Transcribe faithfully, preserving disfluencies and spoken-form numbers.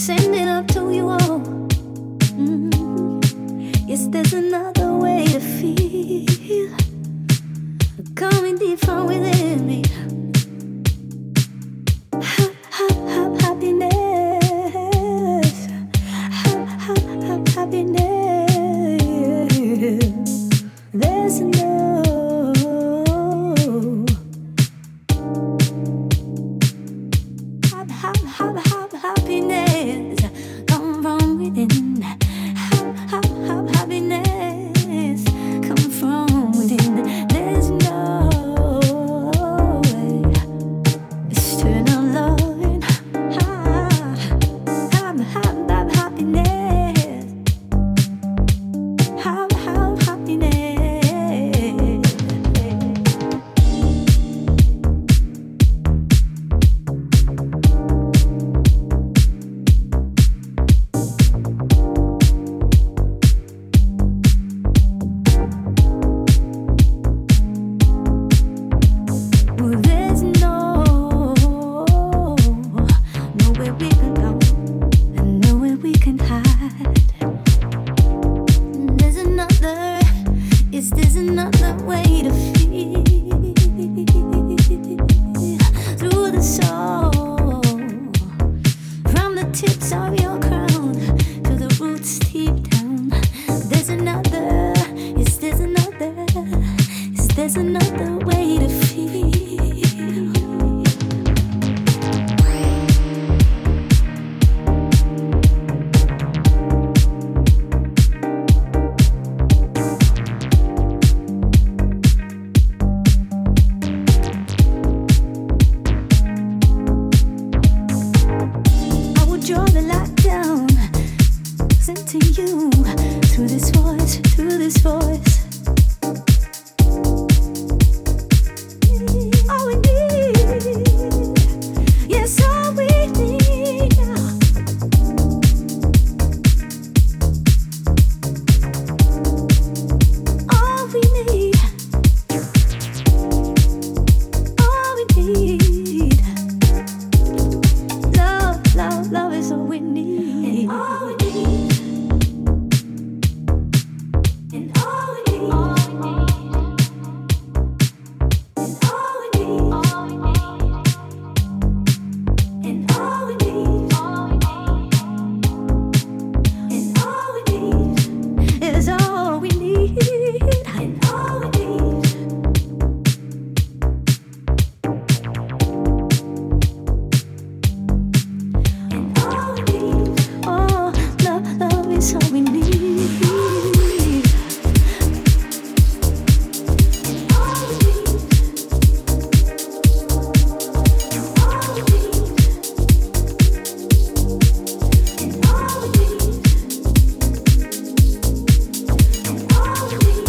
send it up to you all. Mm. Yes, there's another way to feel, coming deep from within me. Ha, ha, ha, happiness. Ha, ha, ha, happiness. There's no hap, hap, hap, hap, happiness come from within. Hap, hap, hap, happiness come from within. There's no way external loving. Ha, hap, hap, hap, happiness. Hap, hap, happiness. Well, there's no nowhere we can go and nowhere we can hide. There's another, is there's another way to feel through the soul, from the tips of your crown to the roots deep down. There's another, is there's another, is there's another way to feel. I would draw the light down, sent to you through this voice, through this voice. All we need, yes, all we need. All we need, all we need. Love, love, love is all we need. And all we need. And all we need. All we need. And all we need. All we need. And all we need. All we need. And all we need is all we need. And all we need. And all we need. Oh, love, love is all we need. And all we need. And all we need. And all we need. And all we need.